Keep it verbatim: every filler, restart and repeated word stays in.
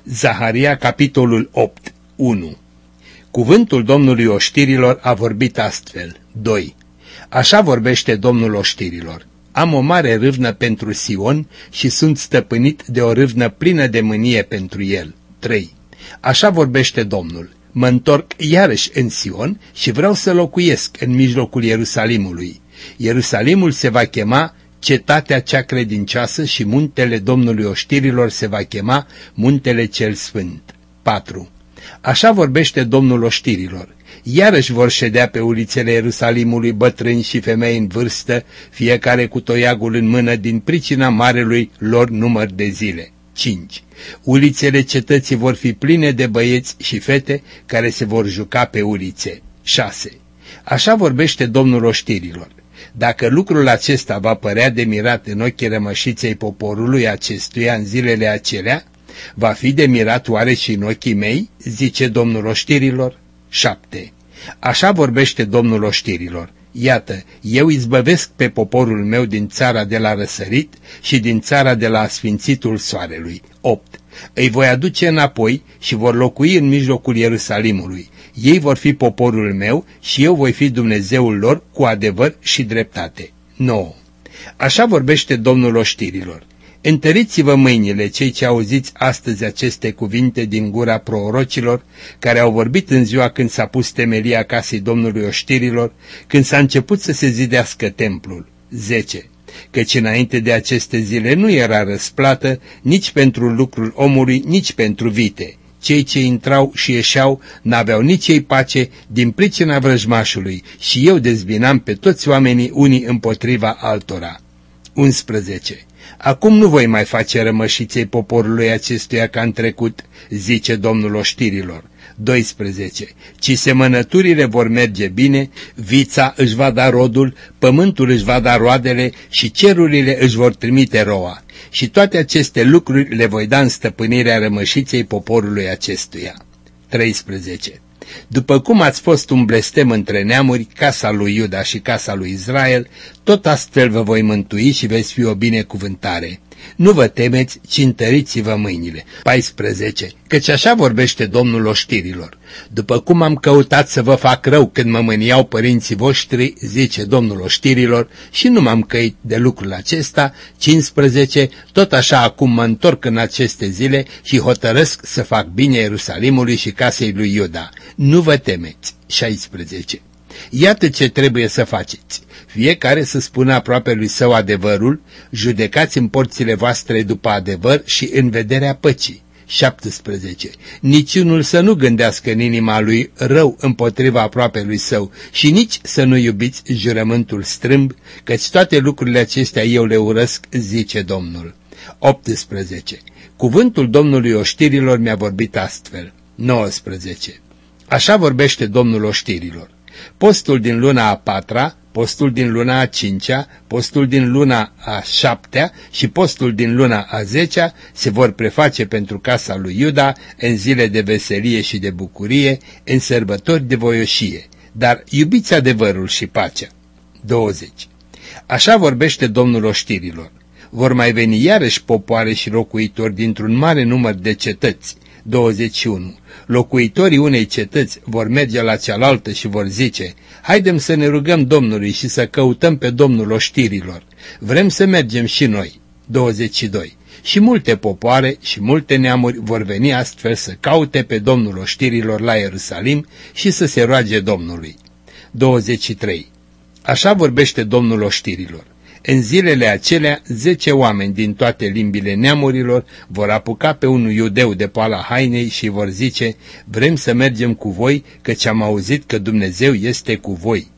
Zaharia, capitolul opt, unu. Cuvântul Domnului oștirilor a vorbit astfel. doi. Așa vorbește Domnul oștirilor. Am o mare râvnă pentru Sion și sunt stăpânit de o râvnă plină de mânie pentru el. trei. Așa vorbește Domnul. Mă întorc iarăși în Sion și vreau să locuiesc în mijlocul Ierusalimului. Ierusalimul se va chema Cetatea cea credincioasă și muntele Domnului oștirilor se va chema Muntele cel Sfânt. patru. Așa vorbește Domnul oștirilor. Iarăși vor ședea pe ulițele Ierusalimului bătrâni și femei în vârstă, fiecare cu toiagul în mână din pricina marelui lor număr de zile. cinci. Ulițele cetății vor fi pline de băieți și fete care se vor juca pe ulițe. șase. Așa vorbește Domnul oștirilor. Dacă lucrul acesta va părea de mirat în ochii rămășiței poporului acestuia în zilele acelea, va fi de mirat oare și în ochii mei, zice Domnul oștirilor? șapte. Așa vorbește Domnul oștirilor. Iată, eu izbăvesc pe poporul meu din țara de la răsărit și din țara de la asfințitul soarelui. opt. Îi voi aduce înapoi și vor locui în mijlocul Ierusalimului. Ei vor fi poporul meu și eu voi fi Dumnezeul lor cu adevăr și dreptate. nouă. Așa vorbește Domnul oștirilor. Întăriți-vă mâinile, cei ce auziți astăzi aceste cuvinte din gura prorocilor, care au vorbit în ziua când s-a pus temelia casei Domnului oștirilor, când s-a început să se zidească templul. zece. Căci înainte de aceste zile nu era răsplată nici pentru lucrul omului, nici pentru vite. Cei ce intrau și ieșeau n-aveau nici ei pace din pricina vrăjmașului și eu dezbinam pe toți oamenii unii împotriva altora. unsprezece. Acum nu voi mai face rămășiței poporului acestuia ca în trecut, zice Domnul oștirilor. doisprezece. Ci semănăturile vor merge bine, vița își va da rodul, pământul își va da roadele și cerurile își vor trimite roa. Și toate aceste lucruri le voi da în stăpânirea rămășiței poporului acestuia. treisprezece. După cum ați fost un blestem între neamuri, casa lui Iuda și casa lui Israel, tot astfel vă voi mântui și veți fi o binecuvântare. Nu vă temeți, ci întăriți-vă mâinile. paisprezece. Căci așa vorbește Domnul oștirilor. După cum am căutat să vă fac rău când mă mâniau părinții voștri, zice Domnul oștirilor, și nu m-am căit de lucrul acesta, cincisprezece. Tot așa acum mă întorc în aceste zile și hotărăsc să fac bine Ierusalimului și casei lui Iuda. Nu vă temeți. șaisprezece. Iată ce trebuie să faceți. Fiecare să spună aproapelui său adevărul, judecați în porțile voastre după adevăr și în vederea păcii. șaptesprezece. Niciunul să nu gândească în inima lui rău împotriva aproapelui său și nici să nu iubiți jurământul strâmb, căci toate lucrurile acestea eu le urăsc, zice Domnul. optsprezece. Cuvântul Domnului oștirilor mi-a vorbit astfel. nouăsprezece. Așa vorbește Domnul oștirilor. Postul din luna a patra, postul din luna a cincea, postul din luna a șaptea și postul din luna a zecea se vor preface pentru casa lui Iuda în zile de veselie și de bucurie, în sărbători de voioșie, dar iubiți adevărul și pacea. douăzeci. Așa vorbește Domnul oștirilor. Vor mai veni iarăși popoare și locuitori dintr-un mare număr de cetăți. douăzeci și unu. Locuitorii unei cetăți vor merge la cealaltă și vor zice: haidem să ne rugăm Domnului și să căutăm pe Domnul oștirilor. Vrem să mergem și noi. douăzeci și doi. Și multe popoare și multe neamuri vor veni astfel să caute pe Domnul oștirilor la Ierusalim și să se roage Domnului. douăzeci și trei. Așa vorbește Domnul oștirilor. În zilele acelea, zece oameni din toate limbile neamurilor vor apuca pe unul iudeu de poala hainei și vor zice: vrem să mergem cu voi, căci am auzit că Dumnezeu este cu voi.